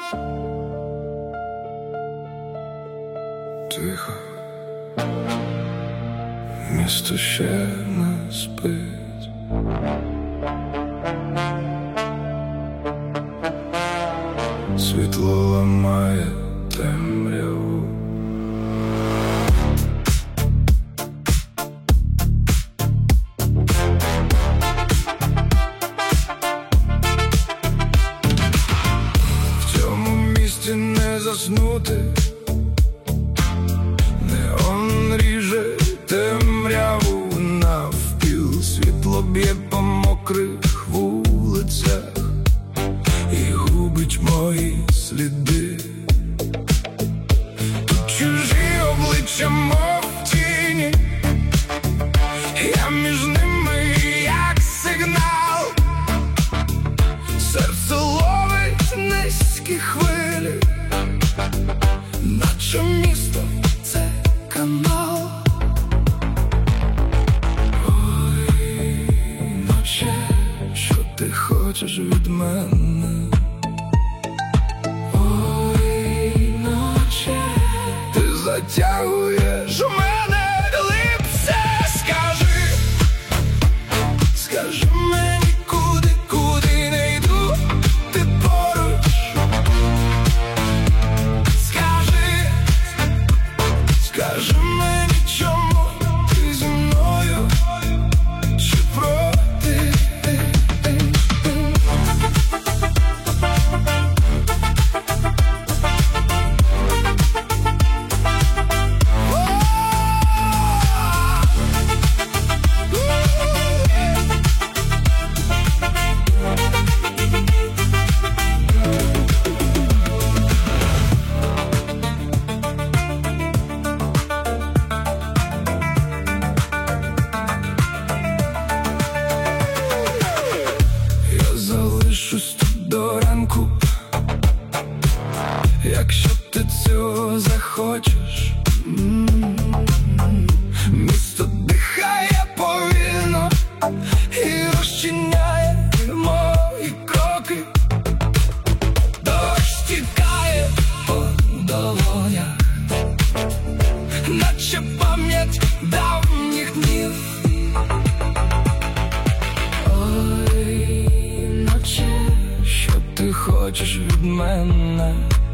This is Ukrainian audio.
Тихо, місто ще не спить. Світло ламає темряву. В цьому місті не заснути. Неон ріже темряву навпіл, світло б'є по мокрих вулицях і губить мої сліди. Тут чужі обличчя, мов тіні, я між ними як сигнал. Серце ловить низькі хвилі, наче місто це канал. Ой, ноче, що ти хочеш від мене? Ой, ноче, ти затягуєш мене глибше. Скажи, скажи мені, куди не йду, ти поруч. Скажи мені, чому ти зі мною, чи проти? Залишусь тут до ранку, якщо ти цього захочеш. Місто дихає повільно і розчиняє мої кроки. Дощ стікає по долонях, наче пам'ять давніх днів. Ой, ночі, що ти хочеш від мене?